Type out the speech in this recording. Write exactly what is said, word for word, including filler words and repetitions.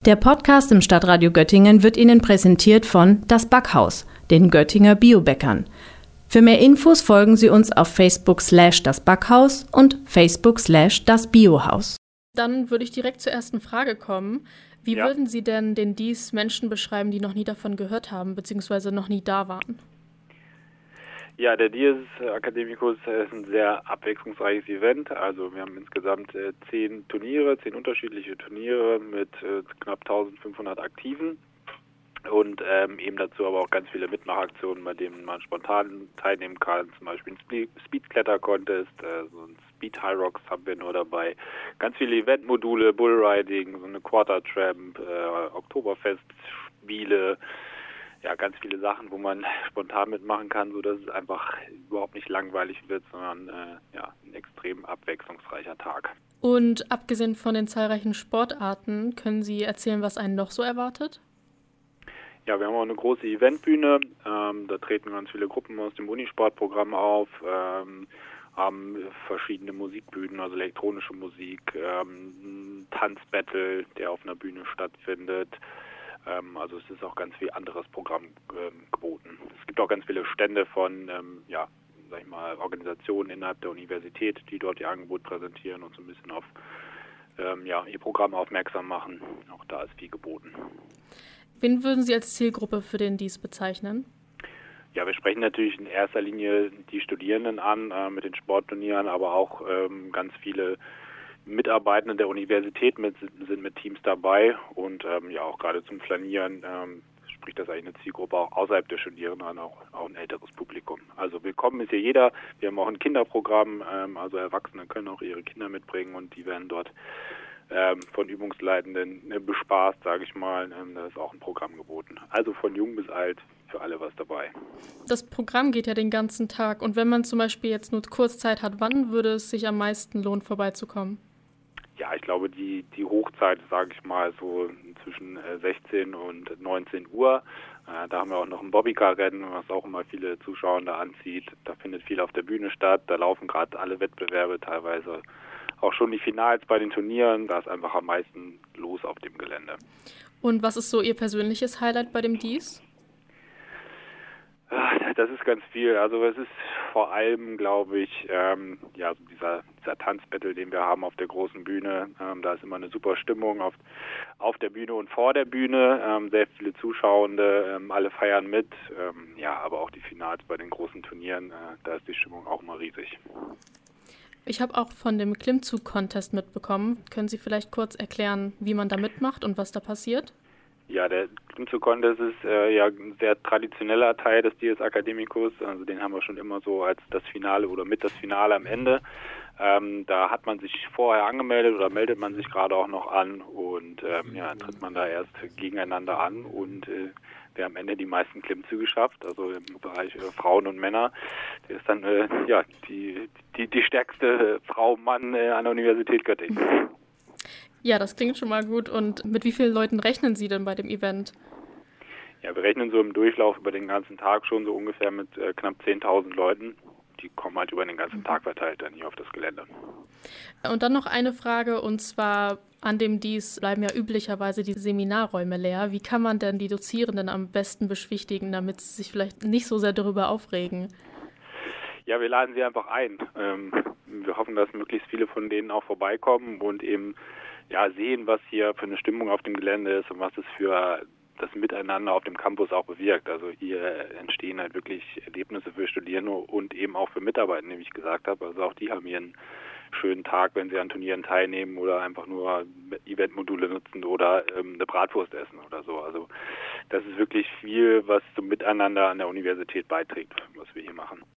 Der Podcast im Stadtradio Göttingen wird Ihnen präsentiert von Das Backhaus, den Göttinger Biobäckern. Für mehr Infos folgen Sie uns auf Facebook slash das Backhaus und Facebook slash das Biohaus. Dann würde ich direkt zur ersten Frage kommen. Wie ja. würden Sie denn den D I S Menschen beschreiben, die noch nie davon gehört haben, beziehungsweise noch nie da waren? Ja, der D I S Academicus ist ein sehr abwechslungsreiches Event. Also wir haben insgesamt äh, zehn Turniere, zehn unterschiedliche Turniere mit äh, knapp eintausendfünfhundert Aktiven und ähm, eben dazu aber auch ganz viele Mitmachaktionen, bei denen man spontan teilnehmen kann. Zum Beispiel ein Speed-Kletter-Contest, äh, so ein Speed-High Rocks haben wir nur dabei. Ganz viele Eventmodule, Bullriding, so eine Quarter-Tramp, äh, Oktoberfest-Spiele. Ja, ganz viele Sachen, wo man spontan mitmachen kann, sodass es einfach überhaupt nicht langweilig wird, sondern äh, ja, ein extrem abwechslungsreicher Tag. Und abgesehen von den zahlreichen Sportarten, können Sie erzählen, was einen noch so erwartet? Ja, wir haben auch eine große Eventbühne. Ähm, da treten ganz viele Gruppen aus dem Unisportprogramm auf, ähm, haben verschiedene Musikbühnen, also elektronische Musik, ähm, Tanzbattle, der auf einer Bühne stattfindet. Also es ist auch ganz viel anderes Programm ähm, geboten. Es gibt auch ganz viele Stände von ähm, ja, sag ich mal, Organisationen innerhalb der Universität, die dort ihr Angebot präsentieren und so ein bisschen auf ähm, ja, ihr Programm aufmerksam machen. Auch da ist viel geboten. Wen würden Sie als Zielgruppe für den D I S bezeichnen? Ja, wir sprechen natürlich in erster Linie die Studierenden an äh, mit den Sportturnieren, aber auch ähm, ganz viele Mitarbeitende der Universität mit, sind mit Teams dabei und ähm, ja auch gerade zum Flanieren ähm, spricht das eigentlich eine Zielgruppe auch außerhalb der Studierenden an, auch, auch ein älteres Publikum. Also willkommen ist hier jeder. Wir haben auch ein Kinderprogramm, ähm, also Erwachsene können auch ihre Kinder mitbringen und die werden dort ähm, von Übungsleitenden äh, bespaßt, sage ich mal. Ähm, da ist auch ein Programm geboten. Also von jung bis alt, für alle was dabei. Das Programm geht ja den ganzen Tag und wenn man zum Beispiel jetzt nur kurz Zeit hat, wann würde es sich am meisten lohnen, vorbeizukommen? Ja, ich glaube, die, die Hochzeit, sage ich mal, so zwischen sechzehn und neunzehn Uhr. Äh, da haben wir auch noch ein Bobbycar-Rennen, was auch immer viele Zuschauer da anzieht. Da findet viel auf der Bühne statt. Da laufen gerade alle Wettbewerbe, teilweise auch schon die Finals bei den Turnieren. Da ist einfach am meisten los auf dem Gelände. Und was ist so Ihr persönliches Highlight bei dem D I S? Das ist ganz viel. Also es ist vor allem, glaube ich, ähm, ja, so dieser, dieser Tanzbattle, den wir haben auf der großen Bühne. Ähm, da ist immer eine super Stimmung auf, auf der Bühne und vor der Bühne. Ähm, sehr viele Zuschauende, ähm, alle feiern mit. Ähm, ja, aber auch die Finals bei den großen Turnieren, äh, da ist die Stimmung auch immer riesig. Ich habe auch von dem Klimmzug-Contest mitbekommen. Können Sie vielleicht kurz erklären, wie man da mitmacht und was da passiert? Ja, der Klimmzug-Contest ist äh, ja ein sehr traditioneller Teil des D I S Academicus. Also den haben wir schon immer so als das Finale oder mit das Finale am Ende. Ähm, da hat man sich vorher angemeldet oder meldet man sich gerade auch noch an und ähm, ja, tritt man da erst gegeneinander an und äh, wer am Ende die meisten Klimmzüge schafft, also im Bereich äh, Frauen und Männer, der ist dann äh, ja die, die, die stärkste Frau, Mann äh, an der Universität Göttingen. Ja, das klingt schon mal gut. Und mit wie vielen Leuten rechnen Sie denn bei dem Event? Ja, wir rechnen so im Durchlauf über den ganzen Tag schon so ungefähr mit äh, knapp zehntausend Leuten. Die kommen halt über den ganzen Tag verteilt dann hier auf das Gelände. Und dann noch eine Frage, und zwar an dem D I S bleiben ja üblicherweise die Seminarräume leer. Wie kann man denn die Dozierenden am besten beschwichtigen, damit sie sich vielleicht nicht so sehr darüber aufregen? Ja, wir laden sie einfach ein. Ähm, wir hoffen, dass möglichst viele von denen auch vorbeikommen und eben ja, sehen, was hier für eine Stimmung auf dem Gelände ist und was es für das Miteinander auf dem Campus auch bewirkt. Also hier entstehen halt wirklich Erlebnisse für Studierende und eben auch für Mitarbeitende, wie ich gesagt habe. Also auch die haben hier einen schönen Tag, wenn sie an Turnieren teilnehmen oder einfach nur Eventmodule nutzen oder ähm, eine Bratwurst essen oder so. Also das ist wirklich viel, was zum Miteinander an der Universität beiträgt, was wir hier machen.